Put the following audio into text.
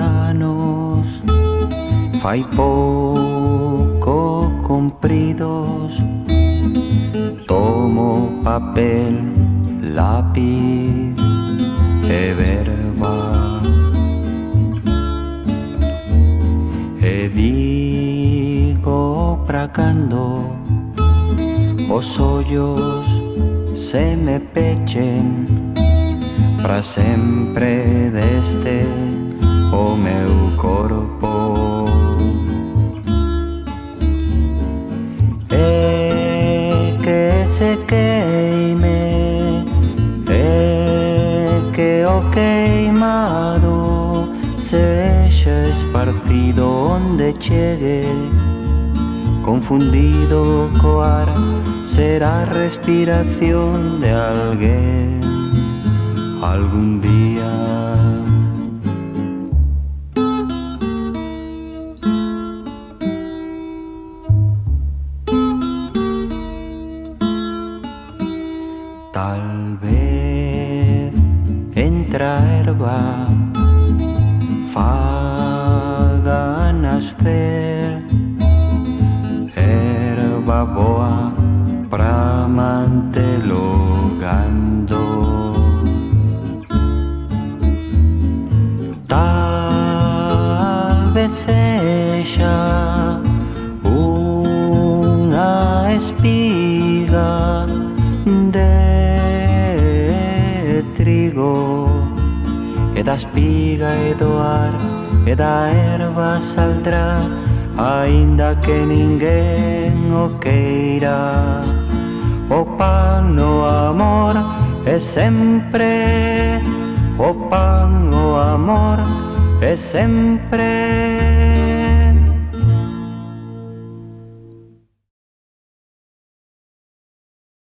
anos fai pouco cumpridos. Tomo papel, lápiz e verba e digo pra cando os ollos se me pechen pra sempre deste o meu corpo. E que se queime, e que o queimado sexa esparcido onde chegue, confundido co ar, será a respiración de alguén algún día. Tal vez entra a erva faga nascer erva boa pra mantelo gando. Tal vez sexa unha espiga de trigo, e da espiga e do ar e da erva saldrá, aínda que ninguén o queira. O pan, o amor é sempre, o pan, o amor é sempre